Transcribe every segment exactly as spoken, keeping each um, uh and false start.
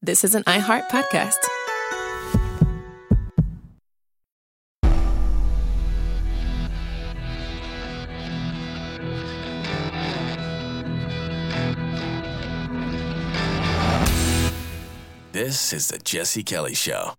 This is an iHeart podcast. This is the Jesse Kelly Show.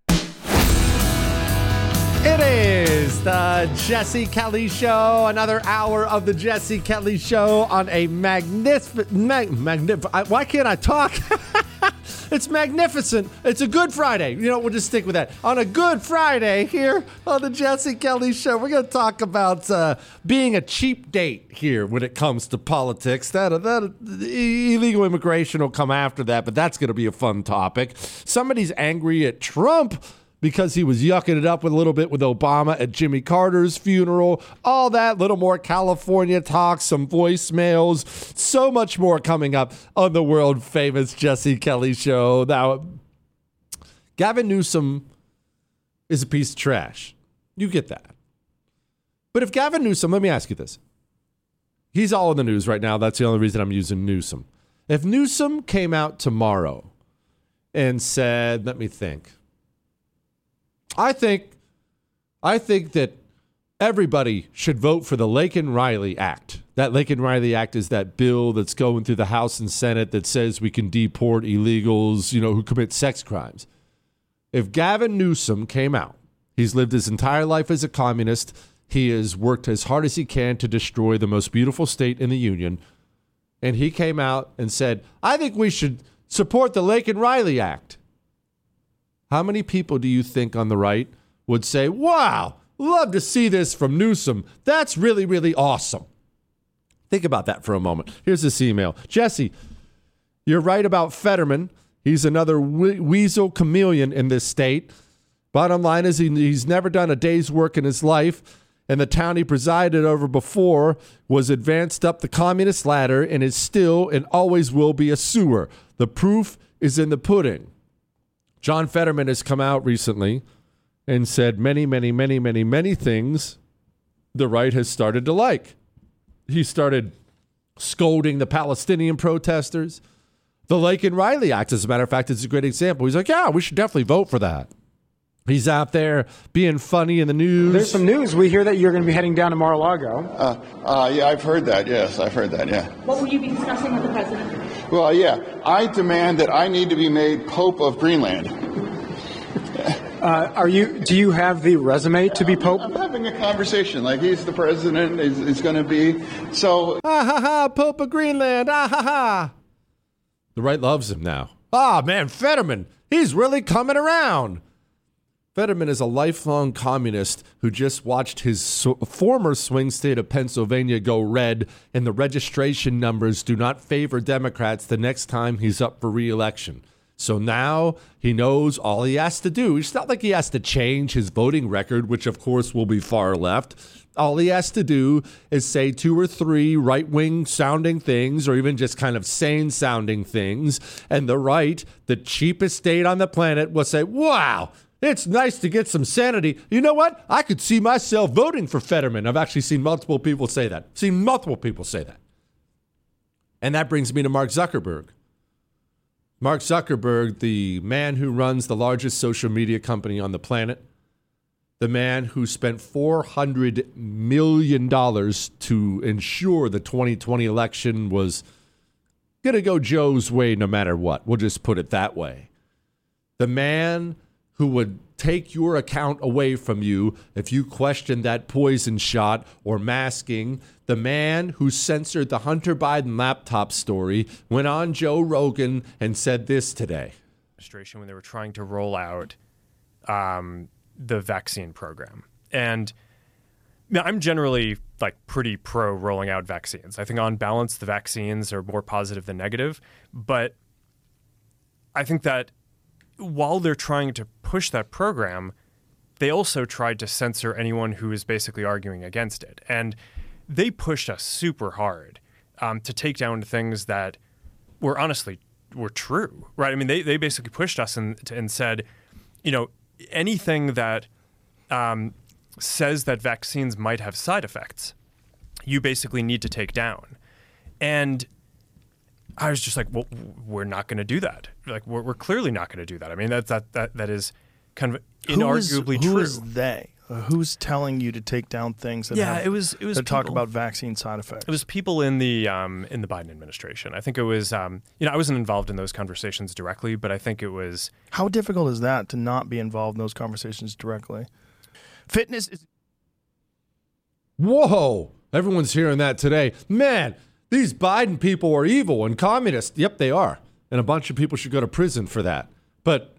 It is the Jesse Kelly Show, another hour of the Jesse Kelly Show on a magnificent, mag, magnif- why can't I talk? It's magnificent. It's a Good Friday. You know, we'll just stick with that. On a Good Friday here on the Jesse Kelly Show, we're going to talk about uh, being a cheap date here when it comes to politics. That, that illegal immigration will come after that, but that's going to be a fun topic. Somebody's angry at Trump because he was yucking it up with a little bit with Obama at Jimmy Carter's funeral. All that, little more California talk, some voicemails, so much more coming up on the world-famous Jesse Kelly Show. Now, Gavin Newsom is a piece of trash. You get that. But if Gavin Newsom, let me ask you this. He's all in the news right now. That's the only reason I'm using Newsom. If Newsom came out tomorrow and said, let me think, I think I think that everybody should vote for the Laken Riley Act. That Laken Riley Act is that bill that's going through the House and Senate that says we can deport illegals, you know, who commit sex crimes. If Gavin Newsom came out, he's lived his entire life as a communist. He has worked as hard as he can to destroy the most beautiful state in the union. And he came out and said, I think we should support the Laken Riley Act. How many people do you think on the right would say, wow, love to see this from Newsom. That's really, really awesome. Think about that for a moment. Here's this email. Jesse, you're right about Fetterman. He's another we- weasel chameleon in this state. Bottom line is he, he's never done a day's work in his life, and the town he presided over before was advanced up the communist ladder and is still and always will be a sewer. The proof is in the pudding. John Fetterman has come out recently and said many, many, many, many, many things the right has started to like. He started scolding the Palestinian protesters. The Laken Riley Act, as a matter of fact, is a great example. He's like, yeah, we should definitely vote for that. He's out there being funny in the news. There's some news. We hear that you're going to be heading down to Mar-a-Lago. Uh, uh, yeah, I've heard that. Yes, I've heard that, yeah. What will you be discussing with the president? Well, yeah, I demand that I need to be made Pope of Greenland. Uh, are you? Do you have the resume to be Pope? I'm having a conversation. Like, he's the president, he's, he's going to be. So. Ah, ha, ha, Pope of Greenland. Ah, ha, ha. The right loves him now. Ah, man, Fetterman, he's really coming around. Fetterman is a lifelong communist who just watched his so- former swing state of Pennsylvania go red, and the registration numbers do not favor Democrats the next time he's up for re-election. So now he knows all he has to do. It's not like he has to change his voting record, which of course will be far left. All he has to do is say two or three right-wing sounding things, or even just kind of sane sounding things. And the right, the cheapest state on the planet, will say, wow, it's nice to get some sanity. You know what? I could see myself voting for Fetterman. I've actually seen multiple people say that. Seen multiple people say that. And that brings me to Mark Zuckerberg. Mark Zuckerberg, the man who runs the largest social media company on the planet, the man who spent four hundred million dollars to ensure the twenty twenty election was going to go Joe's way no matter what. We'll just put it that way. The man who would take your account away from you if you questioned that poison shot or masking. The man who censored the Hunter Biden laptop story went on Joe Rogan and said this today. When they were trying to roll out um, the vaccine program. And now, I'm generally like pretty pro rolling out vaccines. I think on balance, the vaccines are more positive than negative. But I think that while they're trying to push that program, they also tried to censor anyone who is basically arguing against it. And they pushed us super hard um, to take down things that were honestly were true, right? I mean, they, they basically pushed us and, and said, you know, anything that um, says that vaccines might have side effects, you basically need to take down. And I was just like, well, we're not going to do that. like we're, we're clearly not going to do that. I mean, that's that that that is kind of Who inarguably is, who true. is they? Uh, Who's telling you to take down things that Yeah, have, it was it was that talk people- about vaccine side effects? It was people in the um, in the Biden administration. I think it was um, you know I wasn't involved in those conversations directly, but I think it was. How difficult is that to not be involved in those conversations directly? Fitness is. Whoa! Everyone's hearing that today. Man, these Biden people are evil and communist. Yep, they are. And a bunch of people should go to prison for that. But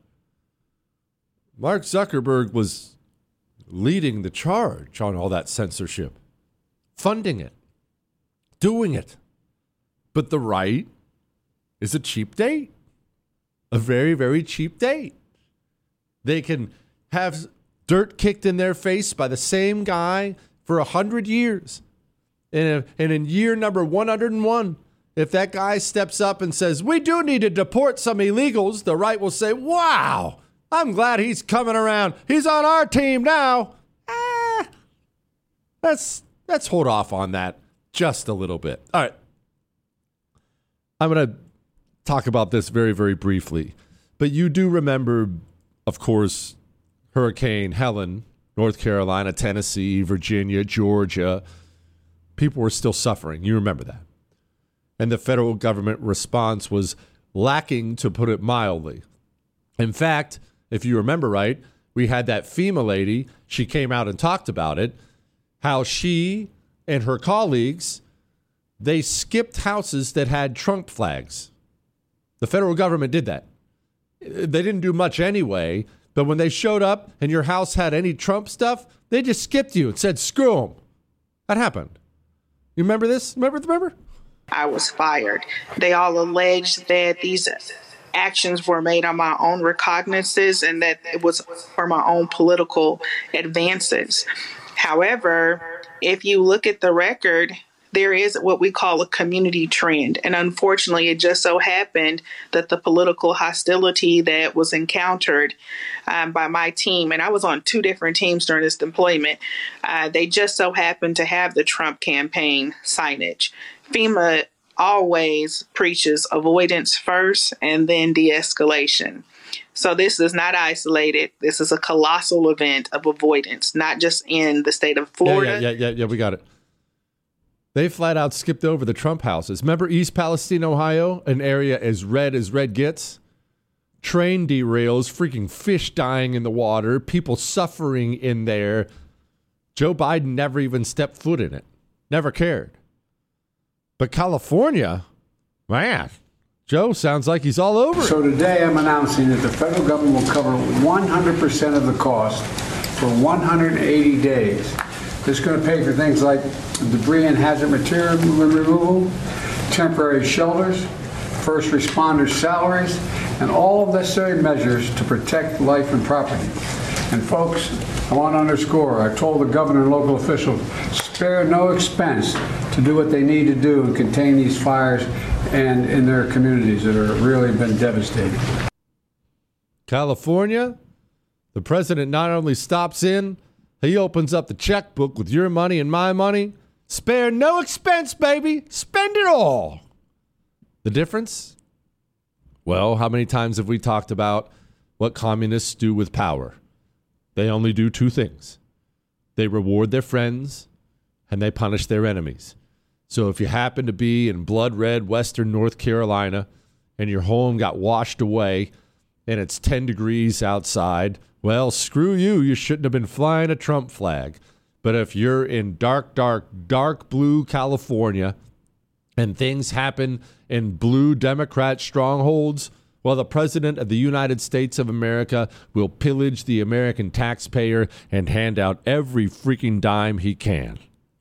Mark Zuckerberg was leading the charge on all that censorship, funding it, doing it. But the right is a cheap date, a very, very cheap date. They can have dirt kicked in their face by the same guy for a hundred years. And, and in year number one hundred one, if that guy steps up and says, we do need to deport some illegals, the right will say, wow, I'm glad he's coming around. He's on our team now. Ah, let's, let's hold off on that just a little bit. All right. I'm going to talk about this very, very briefly. But you do remember, of course, Hurricane Helen, North Carolina, Tennessee, Virginia, Georgia. People were still suffering. You remember that. And the federal government response was lacking, to put it mildly. In fact, if you remember right, we had that FEMA lady. She came out and talked about it, how she and her colleagues, they skipped houses that had Trump flags. The federal government did that. They didn't do much anyway, but when they showed up and your house had any Trump stuff, they just skipped you and said, screw them. That happened. You remember this? Remember? Remember? I was fired. They all alleged that these actions were made on my own recognizances and that it was for my own political advances. However, if you look at the record, there is what we call a community trend. And unfortunately, it just so happened that the political hostility that was encountered um, by my team, and I was on two different teams during this deployment, uh, they just so happened to have the Trump campaign signage. FEMA always preaches avoidance first and then de-escalation. So this is not isolated. This is a colossal event of avoidance, not just in the state of Florida. Yeah, yeah, yeah, yeah, yeah, we got it. They flat out skipped over the Trump houses. Remember East Palestine, Ohio, an area as red as red gets? Train derails, freaking fish dying in the water, people suffering in there. Joe Biden never even stepped foot in it. Never cared. But California, man, Joe sounds like he's all over it. So today I'm announcing that the federal government will cover one hundred percent of the cost for one hundred eighty days. This is going to pay for things like debris and hazard material removal, temporary shelters, first responders' salaries, and all necessary measures to protect life and property. And folks, I want to underscore, I told the governor and local officials, spare no expense to do what they need to do and contain these fires and in their communities that have really been devastating. California, the president not only stops in, he opens up the checkbook with your money and my money. Spare no expense, baby. Spend it all. The difference? Well, how many times have we talked about what communists do with power? They only do two things. They reward their friends and they punish their enemies. So if you happen to be in blood-red western North Carolina and your home got washed away and it's ten degrees outside, well, screw you. You shouldn't have been flying a Trump flag. But if you're in dark, dark, dark blue California and things happen in blue Democrat strongholds, well, the president of the United States of America will pillage the American taxpayer and hand out every freaking dime he can.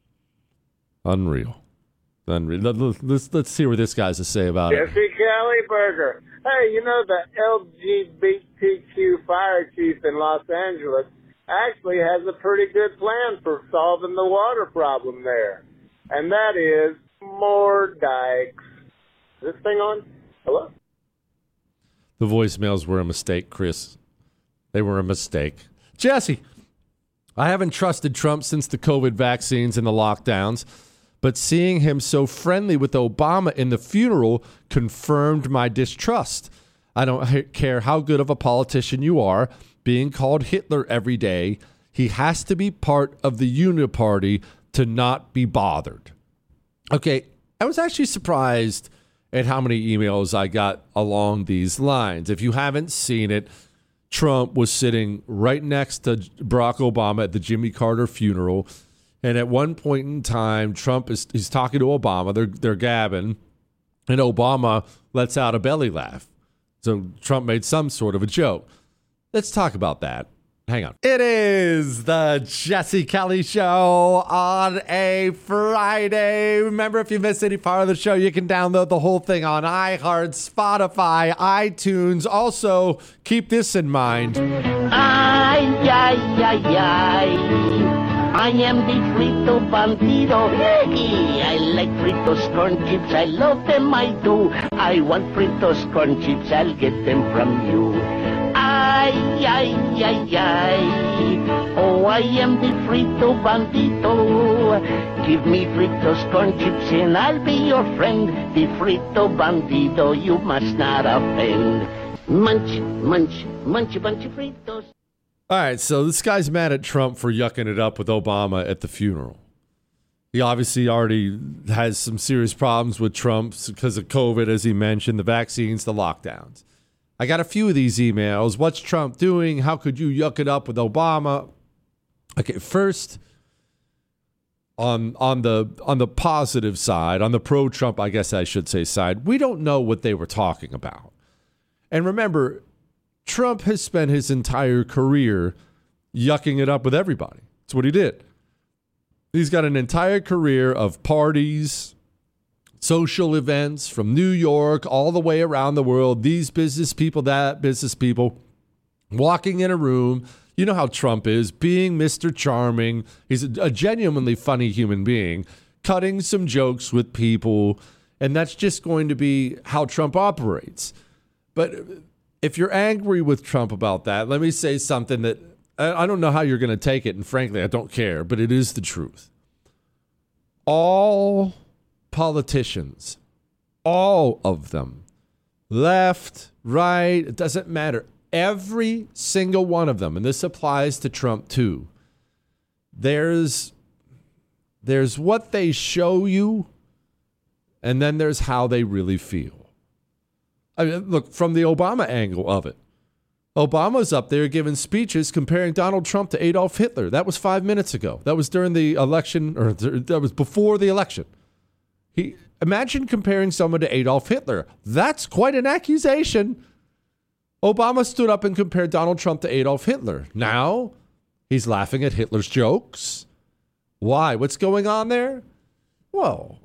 Unreal. Unreal. Let's, let's see what this guy's to say about it. Jesse Kelly Burger. Hey, you know, the L G B T Q fire chief in Los Angeles actually has a pretty good plan for solving the water problem there. And that is more dikes. Is this thing on? Hello? The voicemails were a mistake, Chris. They were a mistake. Jesse, I haven't trusted Trump since the COVID vaccines and the lockdowns, but seeing him so friendly with Obama in the funeral confirmed my distrust. I don't care how good of a politician you are, being called Hitler every day, he has to be part of the uniparty to not be bothered. Okay, I was actually surprised at how many emails I got along these lines. If you haven't seen it, Trump was sitting right next to Barack Obama at the Jimmy Carter funeral. And at one point in time, Trump is he's talking to Obama. They're, they're gabbing. And Obama lets out a belly laugh. So Trump made some sort of a joke. Let's talk about that. Hang on. It is the Jesse Kelly Show on a Friday. Remember, if you missed any part of the show, you can download the whole thing on iHeart, Spotify, iTunes. Also, keep this in mind. Ay, ay, ay, ay. I am the Frito Bandido. I like Fritos corn chips. I love them, I do. I want Fritos corn chips. I'll get them from you. Ay, ay, ay, ay. Oh, I am the Frito Bandito. Give me Fritos corn chips and I'll be your friend. The Frito Bandido, you must not offend. Munch, munch, munch a bunch of Fritos. All right, so this guy's mad at Trump for yucking it up with Obama at the funeral. He obviously already has some serious problems with Trump because of COVID, as he mentioned, the vaccines, the lockdowns. I got a few of these emails. What's Trump doing? How could you yuck it up with Obama? Okay, first, on on the on the positive side, on the pro-Trump, I guess I should say side, we don't know what they were talking about. And remember, Trump has spent his entire career yucking it up with everybody. That's what he did. He's got an entire career of parties, social events from New York all the way around the world. These business people, that business people, walking in a room. You know how Trump is, being Mister Charming. He's a, a genuinely funny human being, cutting some jokes with people. And that's just going to be how Trump operates. But if you're angry with Trump about that, let me say something that I don't know how you're going to take it. And frankly, I don't care, but it is the truth. All politicians, all of them, left, right, it doesn't matter. Every single one of them, and this applies to Trump too, there's, there's what they show you, and then there's how they really feel. I mean, look, from the Obama angle of it, Obama's up there giving speeches comparing Donald Trump to Adolf Hitler. That was five minutes ago. That was during the election, or that was before the election. He imagine comparing someone to Adolf Hitler. That's quite an accusation. Obama stood up and compared Donald Trump to Adolf Hitler. Now he's laughing at Hitler's jokes. Why? What's going on there? Well,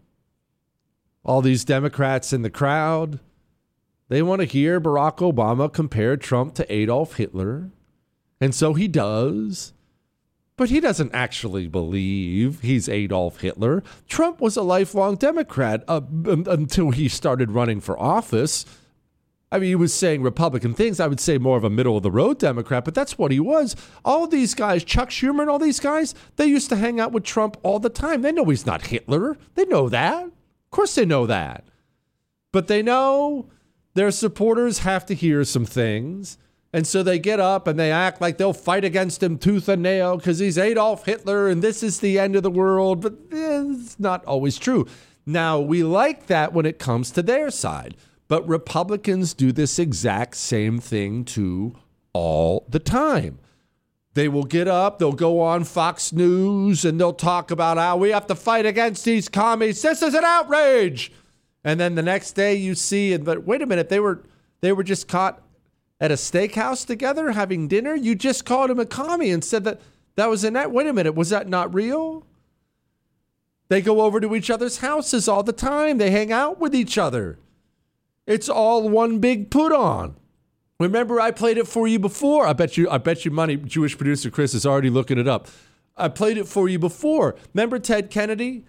all these Democrats in the crowd, they want to hear Barack Obama compare Trump to Adolf Hitler. And so he does. But he doesn't actually believe he's Adolf Hitler. Trump was a lifelong Democrat uh, until he started running for office. I mean, he was saying Republican things. I would say more of a middle-of-the-road Democrat, but that's what he was. All these guys, Chuck Schumer and all these guys, they used to hang out with Trump all the time. They know he's not Hitler. They know that. Of course they know that. But they know their supporters have to hear some things, and so they get up and they act like they'll fight against him tooth and nail because he's Adolf Hitler and this is the end of the world, but it's not always true. Now, we like that when it comes to their side, but Republicans do this exact same thing too all the time. They will get up, they'll go on Fox News, and they'll talk about how we have to fight against these commies. This is an outrage. And then the next day you see, but wait a minute, they were they were just caught at a steakhouse together having dinner. You just called him a commie and said that that was an act. Wait a minute, was that not real? They go over to each other's houses all the time. They hang out with each other. It's all one big put on. Remember, I played it for you before. I bet you, I bet you money, Jewish producer Chris is already looking it up. I played it for you before. Remember Ted Kennedy?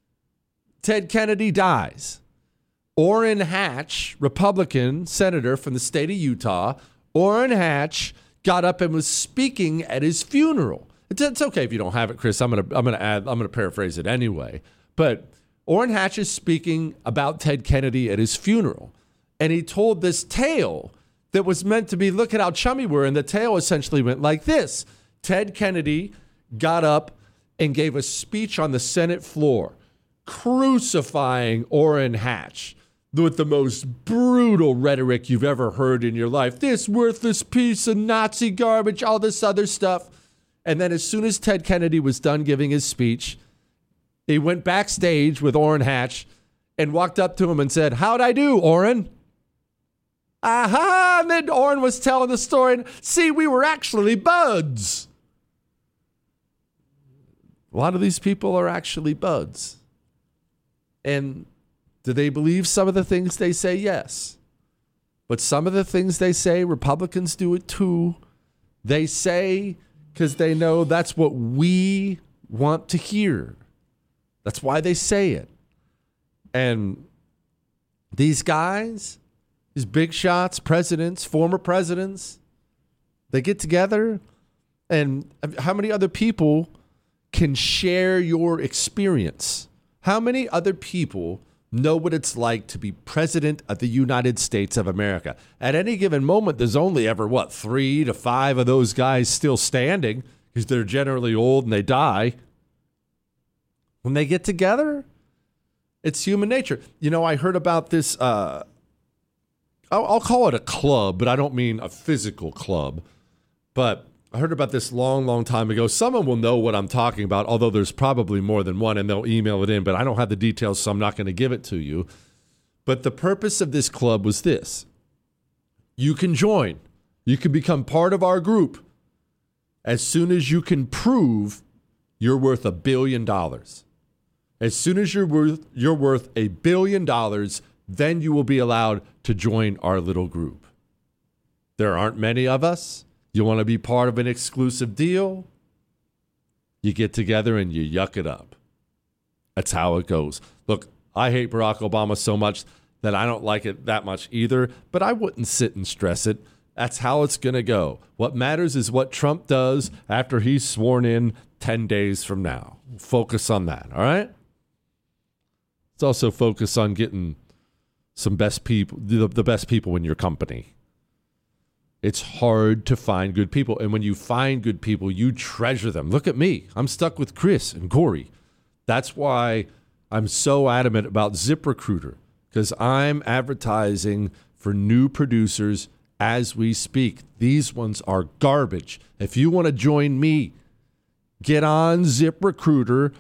Ted Kennedy dies. Orrin Hatch, Republican senator from the state of Utah, Orrin Hatch got up and was speaking at his funeral. It's, it's okay if you don't have it, Chris. I'm gonna I'm gonna add I'm gonna paraphrase it anyway. But Orrin Hatch is speaking about Ted Kennedy at his funeral, and he told this tale that was meant to be, look at how chummy we're, and the tale essentially went like this. Ted Kennedy got up and gave a speech on the Senate floor, crucifying Orrin Hatch with the most brutal rhetoric you've ever heard in your life. This worthless piece of Nazi garbage, all this other stuff. And then as soon as Ted Kennedy was done giving his speech, he went backstage with Orrin Hatch and walked up to him and said, "How'd I do, Orrin?" Aha! And then Orrin was telling the story. And, see, we were actually buds. A lot of these people are actually buds. And do they believe some of the things they say? Yes. But some of the things they say, Republicans do it too. They say because they know that's what we want to hear. That's why they say it. And these guys, these big shots, presidents, former presidents, they get together, and how many other people can share your experience? How many other people know what it's like to be president of the United States of America? At any given moment, there's only ever, what, three to five of those guys still standing because they're generally old and they die. When they get together, it's human nature. You know, I heard about this, uh, I'll, I'll call it a club, but I don't mean a physical club. But I heard about this long, long time ago. Someone will know what I'm talking about, although there's probably more than one, and they'll email it in, but I don't have the details, so I'm not going to give it to you. But the purpose of this club was this. You can join. You can become part of our group as soon as you can prove you're worth a billion dollars. As soon as you're worth, you're worth a billion dollars, then you will be allowed to join our little group. There aren't many of us. You want to be part of an exclusive deal? You get together and you yuck it up. That's how it goes. Look, I hate Barack Obama so much that I don't like it that much either, but I wouldn't sit and stress it. That's how it's going to go. What matters is what Trump does after he's sworn in ten days from now. Focus on that, all right? Let's also focus on getting some best people, the, the best people in your company. It's hard to find good people. And when you find good people, you treasure them. Look at me. I'm stuck with Chris and Corey. That's why I'm so adamant about ZipRecruiter, because I'm advertising for new producers as we speak. These ones are garbage. If you want to join me, get on ZipRecruiter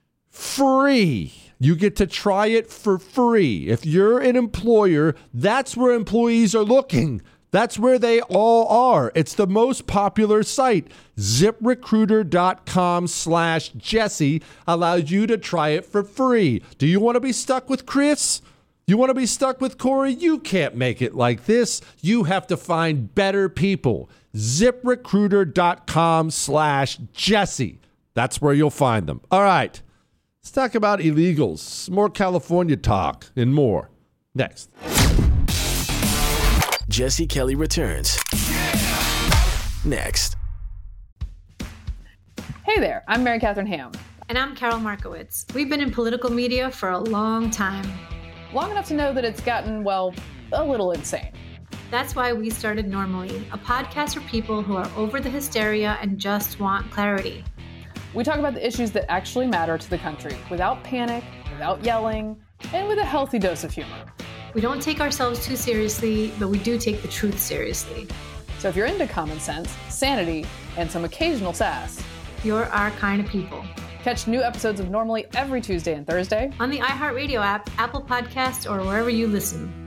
free. You get to try it for free. If you're an employer, that's where employees are looking. That's where they all are. It's the most popular site. ZipRecruiter.com slash Jesse allows you to try it for free. Do you want to be stuck with Chris? You want to be stuck with Corey? You can't make it like this. You have to find better people. ZipRecruiter.com slash Jesse. That's where you'll find them. All right. Let's talk about illegals, more California talk, and more. Next. Jesse Kelly returns. Next. Hey there, I'm Mary Catherine Ham. And I'm Carol Markowitz. We've been in political media for a long time. Long enough to know that it's gotten, well, a little insane. That's why we started Normally, a podcast for people who are over the hysteria and just want clarity. We talk about the issues that actually matter to the country without panic, without yelling, and with a healthy dose of humor. We don't take ourselves too seriously, but we do take the truth seriously. So if you're into common sense, sanity, and some occasional sass, you're our kind of people. Catch new episodes of Normally every Tuesday and Thursday on the iHeartRadio app, Apple Podcasts, or wherever you listen.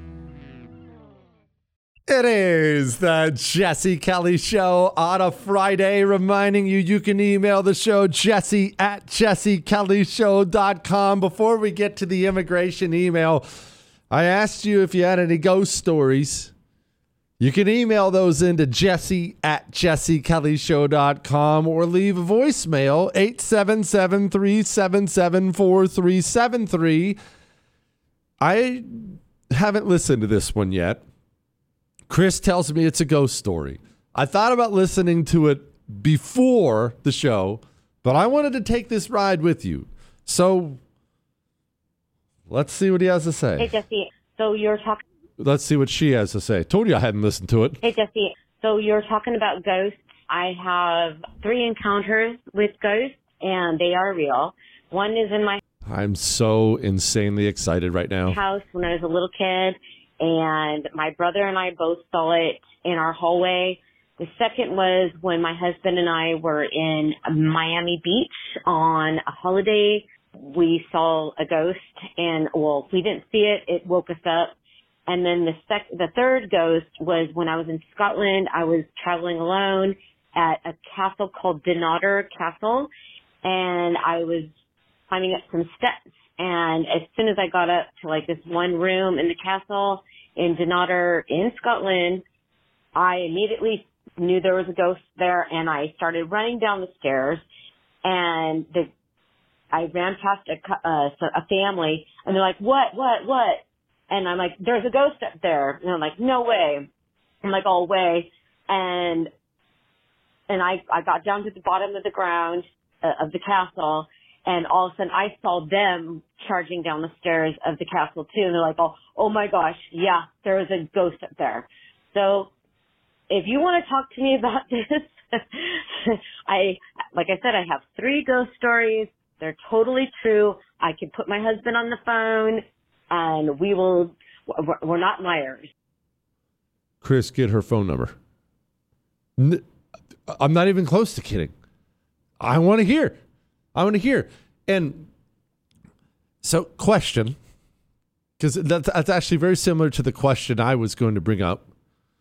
It is the Jesse Kelly Show on a Friday, reminding you you can email the show, Jesse at jesse kelly show dot com. Before we get to the immigration email, I asked you if you had any ghost stories. You can email those into Jesse at jesse kelly show dot com or leave a voicemail, eight seven seven, three seven seven, four three seven three. I haven't listened to this one yet. Chris tells me it's a ghost story. I thought about listening to it before the show, but I wanted to take this ride with you. So let's see what he has to say. Hey, Jesse. So you're talking let's see what she has to say. Told you I hadn't listened to it. Hey, Jesse. So you're talking about ghosts. I have three encounters with ghosts, and they are real. One is in my I'm so insanely excited right now. house when I was a little kid, and my brother and I both saw it in our hallway. The second was when my husband and I were in Miami Beach on a holiday. We saw a ghost, and, well, we didn't see it. It woke us up. And then the sec- the third ghost was when I was in Scotland. I was traveling alone at a castle called Dunnottar Castle, and I was climbing up some steps. And as soon as I got up to like this one room in the castle in Dunnottar in Scotland, I immediately knew there was a ghost there, and I started running down the stairs, and the I ran past a, cou- uh, a family, and they're like, what, what, what? And I'm like, there's a ghost up there. And I'm like, no way. I'm like, all way. And, and I, I got down to the bottom of the ground uh, of the castle, and all of a sudden I saw them charging down the stairs of the castle too. And they're like, oh, oh my gosh. Yeah, there is a ghost up there. So if you want to talk to me about this, I, like I said, I have three ghost stories. They're totally true. I can put my husband on the phone, and we will, we're not liars. Chris, get her phone number. N- I'm not even close to kidding. I want to hear. I want to hear. And so, question, because that's, that's actually very similar to the question I was going to bring up.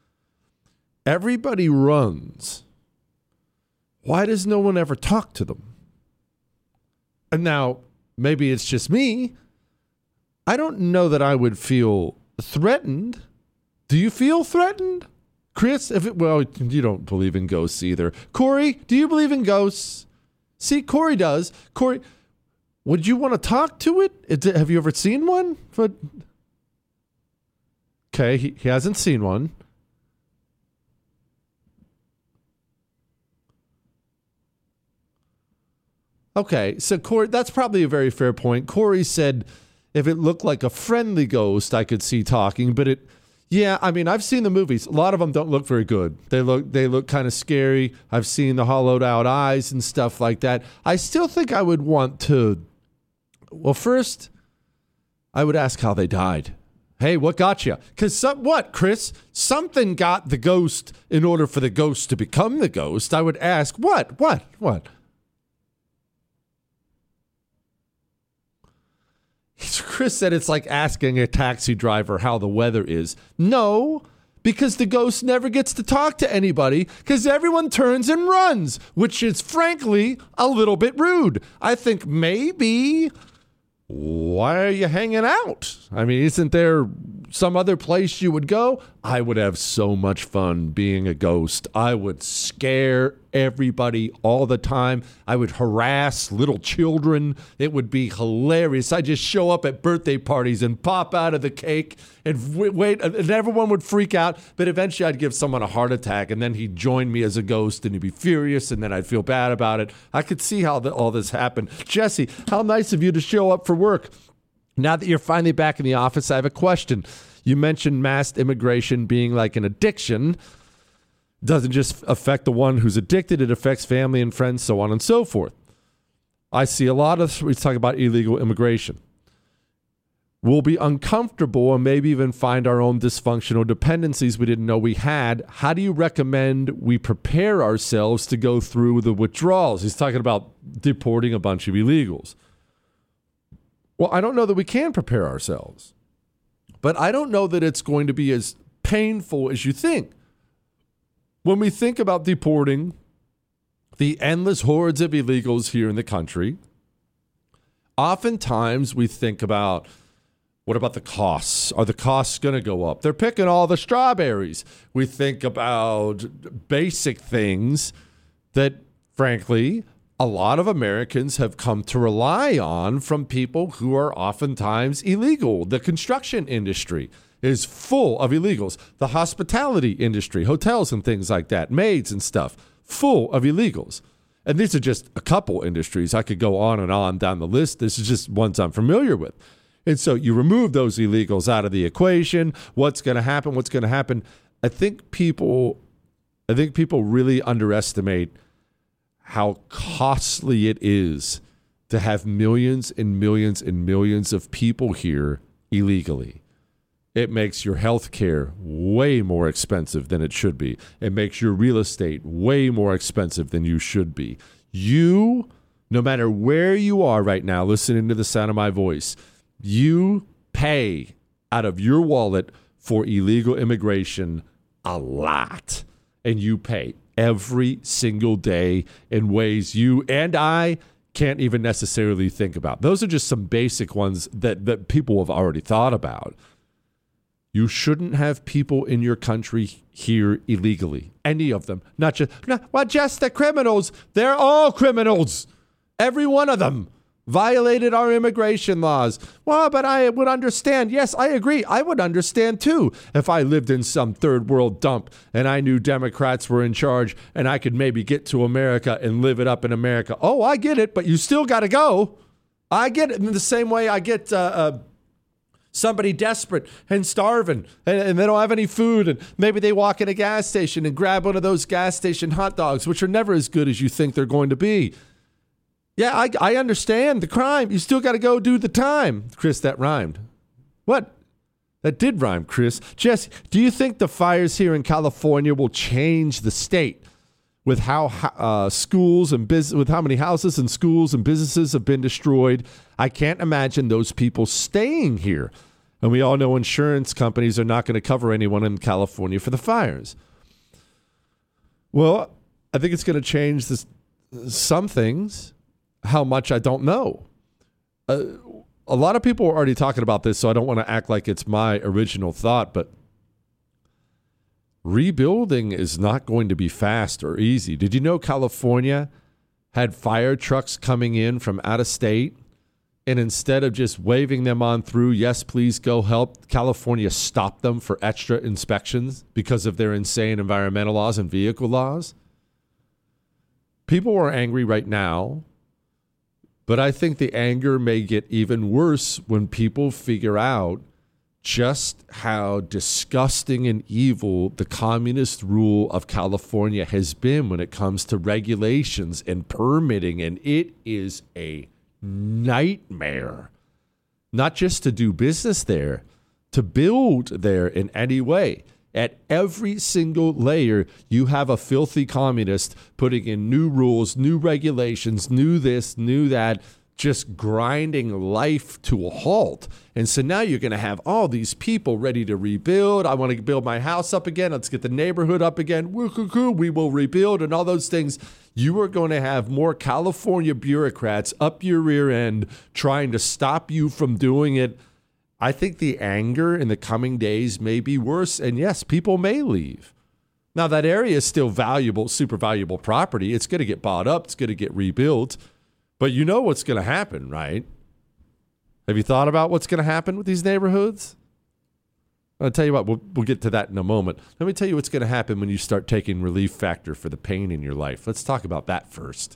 Everybody runs. Why does no one ever talk to them? And now, maybe it's just me. I don't know that I would feel threatened. Do you feel threatened? Chris, if it, well, you don't believe in ghosts either. Corey, do you believe in ghosts? See, Corey does. Corey, would you want to talk to it? it have you ever seen one? But, okay, he, he hasn't seen one. Okay, so Corey, that's probably a very fair point. Corey said if it looked like a friendly ghost, I could see talking, but it, yeah, I mean, I've seen the movies. A lot of them don't look very good. They look, they look kind of scary. I've seen the hollowed out eyes and stuff like that. I still think I would want to, well, first, I would ask how they died. Hey, what got you? Because some, what, Chris? Something got the ghost in order for the ghost to become the ghost. I would ask, what, what, what? Chris said it's like asking a taxi driver how the weather is. No, because the ghost never gets to talk to anybody because everyone turns and runs, which is frankly a little bit rude. I think maybe, why are you hanging out? I mean, isn't there some other place you would go? I would have so much fun being a ghost. I would scare everybody all the time. I would harass little children. It would be hilarious. I'd just show up at birthday parties and pop out of the cake and wait, and everyone would freak out. But eventually I'd give someone a heart attack, and then he'd join me as a ghost, and he'd be furious, and then I'd feel bad about it. I could see how the, all this happened. Jesse, how nice of you to show up for work. Now that you're finally back in the office, I have a question. You mentioned mass immigration being like an addiction. Doesn't just affect the one who's addicted, it affects family and friends, so on and so forth. I see a lot of, we talk about illegal immigration. We'll be uncomfortable and maybe even find our own dysfunctional dependencies we didn't know we had. How do you recommend we prepare ourselves to go through the withdrawals? He's talking about deporting a bunch of illegals. Well, I don't know that we can prepare ourselves, but I don't know that it's going to be as painful as you think. When we think about deporting the endless hordes of illegals here in the country, oftentimes we think about, what about the costs? Are the costs going to go up? They're picking all the strawberries. We think about basic things that, frankly, a lot of Americans have come to rely on from people who are oftentimes illegal. The construction industry is full of illegals. The hospitality industry, hotels and things like that, maids and stuff, full of illegals. And these are just a couple industries. I could go on and on down the list. This is just ones I'm familiar with. And so you remove those illegals out of the equation. What's going to happen? What's going to happen? I think people, I think people really underestimate how costly it is to have millions and millions and millions of people here illegally. It makes your health care way more expensive than it should be. It makes your real estate way more expensive than you should be. You, no matter where you are right now, listening to the sound of my voice, you pay out of your wallet for illegal immigration a lot. And you pay every single day in ways you and I can't even necessarily think about. Those are just some basic ones that, that people have already thought about. You shouldn't have people in your country here illegally. Any of them. Not just, not, well, just the criminals. They're all criminals. Every one of them violated our immigration laws. Well, but I would understand. Yes, I agree. I would understand too if I lived in some third world dump and I knew Democrats were in charge and I could maybe get to America and live it up in America. Oh, I get it, but you still got to go. I get it in the same way I get uh, uh, somebody desperate and starving and, and they don't have any food and maybe they walk in a gas station and grab one of those gas station hot dogs, which are never as good as you think they're going to be. Yeah, I, I understand the crime. You still got to go do the time. Chris, that rhymed. What? That did rhyme, Chris. Jesse, do you think the fires here in California will change the state with how uh, schools and business, with how many houses and schools and businesses have been destroyed? I can't imagine those people staying here. And we all know insurance companies are not going to cover anyone in California for the fires. Well, I think it's going to change this, some things. How much, I don't know. Uh, a lot of people are already talking about this, so I don't want to act like it's my original thought, but rebuilding is not going to be fast or easy. Did you know California had fire trucks coming in from out of state, and instead of just waving them on through, yes, please go help, California stopped them for extra inspections because of their insane environmental laws and vehicle laws? People are angry right now. But I think the anger may get even worse when people figure out just how disgusting and evil the communist rule of California has been when it comes to regulations and permitting. And it is a nightmare, not just to do business there, to build there in any way. At every single layer, you have a filthy communist putting in new rules, new regulations, new this, new that, just grinding life to a halt. And so now you're going to have all these people ready to rebuild. I want to build my house up again. Let's get the neighborhood up again. We will rebuild and all those things. You are going to have more California bureaucrats up your rear end trying to stop you from doing it. I think the anger in the coming days may be worse. And yes, people may leave. Now, that area is still valuable, super valuable property. It's going to get bought up. It's going to get rebuilt. But you know what's going to happen, right? Have you thought about what's going to happen with these neighborhoods? I'll tell you what, we'll, we'll get to that in a moment. Let me tell you what's going to happen when you start taking Relief Factor for the pain in your life. Let's talk about that first.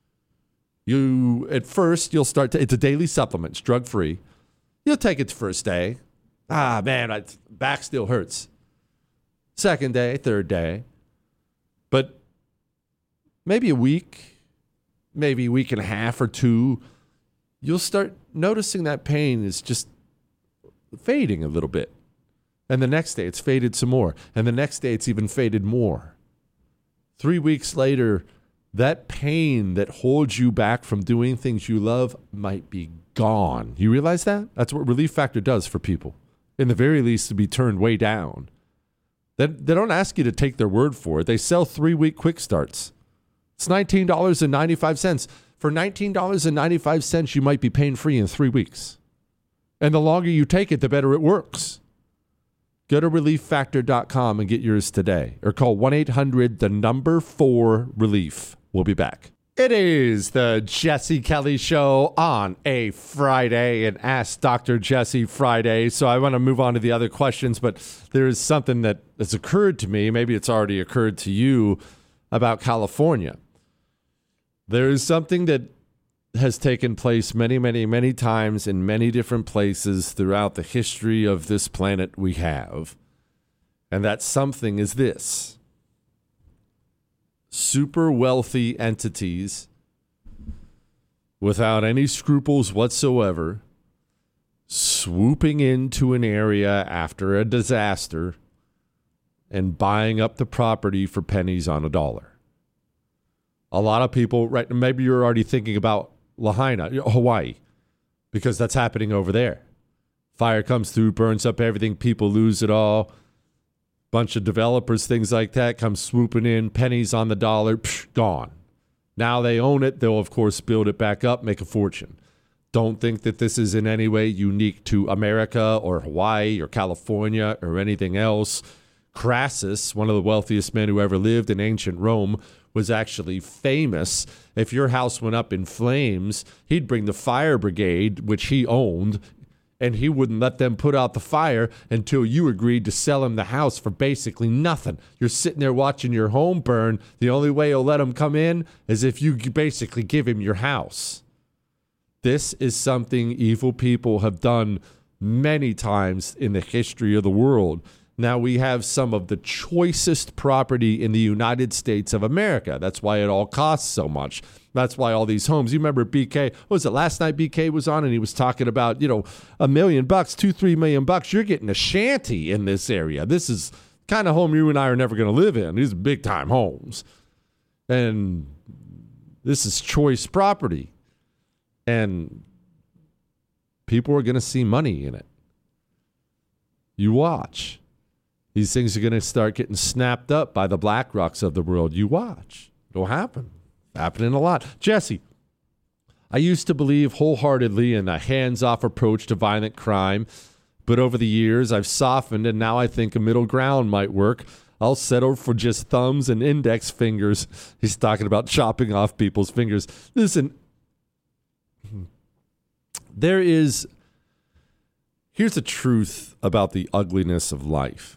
You, at first, you'll start to, it's a daily supplement. It's drug-free. You'll take it the first day. Ah, man, my back still hurts. Second day, third day. But maybe a week, maybe a week and a half or two, you'll start noticing that pain is just fading a little bit. And the next day, it's faded some more. And the next day, it's even faded more. Three weeks later, that pain that holds you back from doing things you love might be gone. You realize that? That's what Relief Factor does for people. In the very least, to be turned way down. They, they don't ask you to take their word for it. They sell three-week quick starts. It's nineteen dollars and ninety-five cents. For nineteen dollars and ninety-five cents, you might be pain-free in three weeks. And the longer you take it, the better it works. Go to relief factor dot com and get yours today. Or call one eight hundred, the number four, relief. We'll be back. It is the Jesse Kelly Show on a Friday, and Ask Doctor Jesse Friday. So I want to move on to the other questions, but there is something that has occurred to me. Maybe it's already occurred to you about California. There is something that has taken place many, many, many times in many different places throughout the history of this planet we have. And that something is this. Super wealthy entities without any scruples whatsoever swooping into an area after a disaster and buying up the property for pennies on a dollar. A lot of people, right? Maybe you're already thinking about Lahaina, Hawaii, because that's happening over there. Fire comes through, burns up everything, people lose it all. Bunch of developers, things like that, come swooping in, pennies on the dollar, psh, gone. Now they own it. They'll, of course, build it back up, make a fortune. Don't think that this is in any way unique to America or Hawaii or California or anything else. Crassus, one of the wealthiest men who ever lived in ancient Rome, was actually famous. If your house went up in flames, he'd bring the fire brigade, which he owned, and he wouldn't let them put out the fire until you agreed to sell him the house for basically nothing. You're sitting there watching your home burn. The only way he'll let him come in is if you basically give him your house. This is something evil people have done many times in the history of the world. Now, we have some of the choicest property in the United States of America. That's why it all costs so much. That's why all these homes. You remember B K, what was it, last night B K was on and he was talking about, you know, a million bucks, two, three million bucks. You're getting a shanty in this area. This is kind of home you and I are never going to live in. These are big time homes. And this is choice property. And people are going to see money in it. You watch. These things are going to start getting snapped up by the BlackRocks of the world. You watch. It'll happen. Happening a lot. Jesse, I used to believe wholeheartedly in a hands-off approach to violent crime, but over the years I've softened, and now I think a middle ground might work. I'll settle for just thumbs and index fingers. He's talking about chopping off people's fingers. Listen, there is... Here's the truth about the ugliness of life.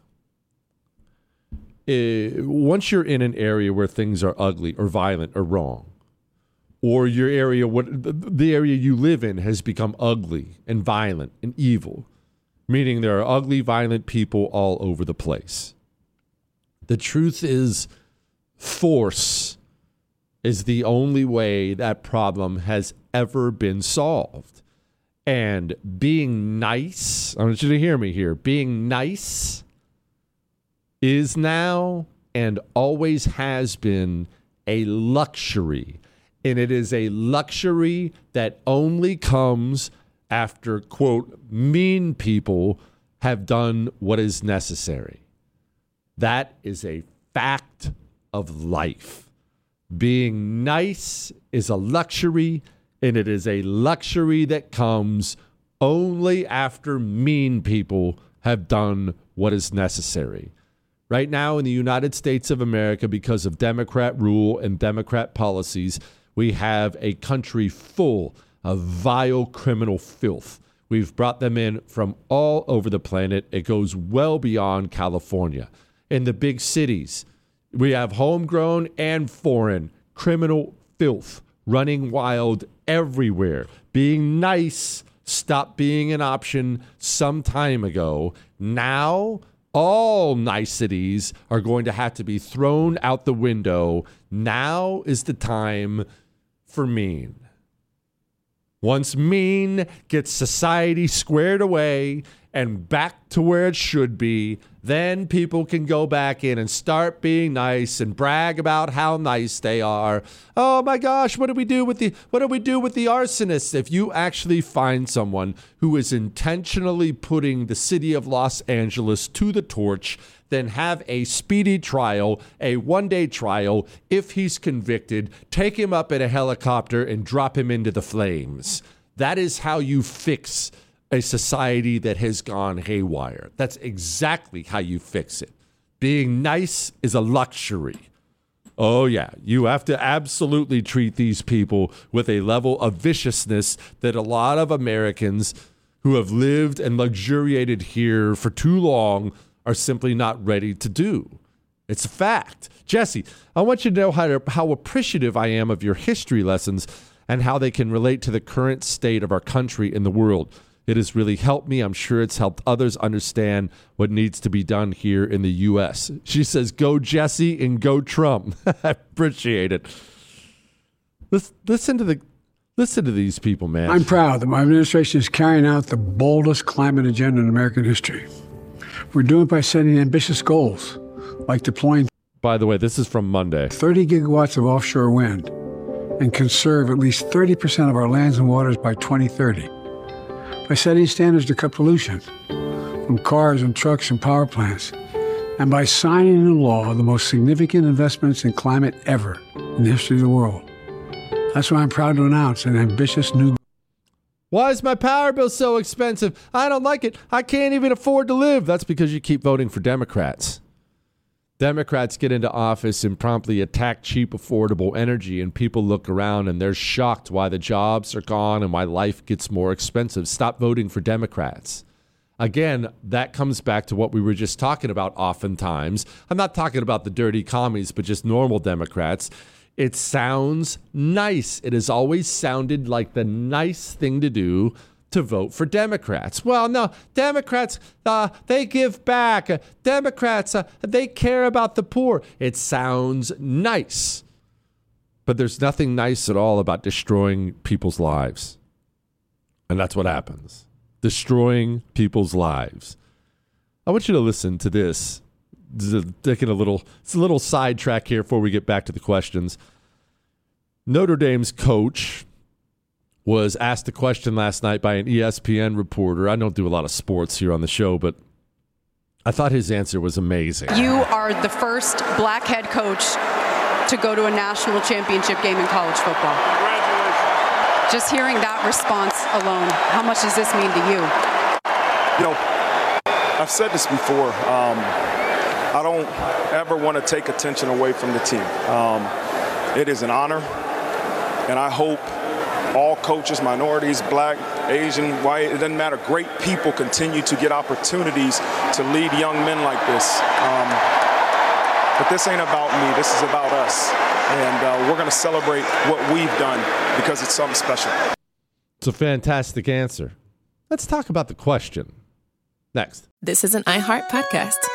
Uh, once you're in an area where things are ugly or violent or wrong, or your area, what the area you live in has become ugly and violent and evil, meaning there are ugly, violent people all over the place. The truth is, force is the only way that problem has ever been solved. And being nice, I want you to hear me here, being nice is now and always has been a luxury. And it is a luxury that only comes after, quote, mean people have done what is necessary. That is a fact of life. Being nice is a luxury, and it is a luxury that comes only after mean people have done what is necessary. Right now in the United States of America, because of Democrat rule and Democrat policies, we have a country full of vile criminal filth. We've brought them in from all over the planet. It goes well beyond California. In the big cities, we have homegrown and foreign criminal filth running wild everywhere. Being nice stopped being an option some time ago. Now, all niceties are going to have to be thrown out the window. Now is the time for mean. Once mean gets society squared away and back to where it should be, then people can go back in and start being nice and brag about how nice they are. Oh my gosh, what do we do with the what do we do with the arsonists? If you actually find someone who is intentionally putting the city of Los Angeles to the torch, then have a speedy trial, a one-day trial. If he's convicted, take him up in a helicopter and drop him into the flames. That is how you fix a society that has gone haywire. That's exactly how you fix it. Being nice is a luxury. Oh, yeah, you have to absolutely treat these people with a level of viciousness that a lot of Americans who have lived and luxuriated here for too long are simply not ready to do. It's a fact. Jesse, I want you to know how, to, how appreciative I am of your history lessons. and how they can relate to the current state of our country and the world. It has really helped me. I'm sure it's helped others understand what needs to be done here in the U S. She says, go Jesse and go Trump. I appreciate it. Listen, listen to the listen to these people, man. I'm proud that my administration is carrying out the boldest climate agenda in American history. We're doing it by setting ambitious goals, like deploying, by the way, this is from Monday, thirty gigawatts of offshore wind and conserve at least thirty percent of our lands and waters by twenty thirty. By setting standards to cut pollution from cars and trucks and power plants, and by signing into law the most significant investments in climate ever in the history of the world. That's why I'm proud to announce an ambitious new... Why is my power bill so expensive? I don't like it. I can't even afford to live. That's because you keep voting for Democrats. Democrats get into office and promptly attack cheap, affordable energy, and people look around and they're shocked why the jobs are gone and why life gets more expensive. Stop voting for Democrats. Again, that comes back to what we were just talking about oftentimes. I'm not talking about the dirty commies, but just normal Democrats. It sounds nice. It has always sounded like the nice thing to do to vote for Democrats. Well, no, Democrats, uh, they give back. Democrats, uh, they care about the poor. It sounds nice. But there's nothing nice at all about destroying people's lives. And that's what happens. Destroying people's lives. I want you to listen to this. Taking a little, it's a little sidetrack here before we get back to the questions. Notre Dame's coach was asked a question last night by an E S P N reporter. I don't do a lot of sports here on the show, but I thought his answer was amazing. You are the first black head coach to go to a national championship game in college football. Congratulations. Just hearing that response alone, how much does this mean to you? You know, I've said this before. Um, I don't ever want to take attention away from the team. Um, it is an honor, and I hope all coaches, minorities, black, Asian, white, it doesn't matter, great people continue to get opportunities to lead young men like this. Um, but this ain't about me, this is about us. And uh, we're going to celebrate what we've done because it's something special. It's a fantastic answer. Let's talk about the question. Next. This is an iHeart podcast.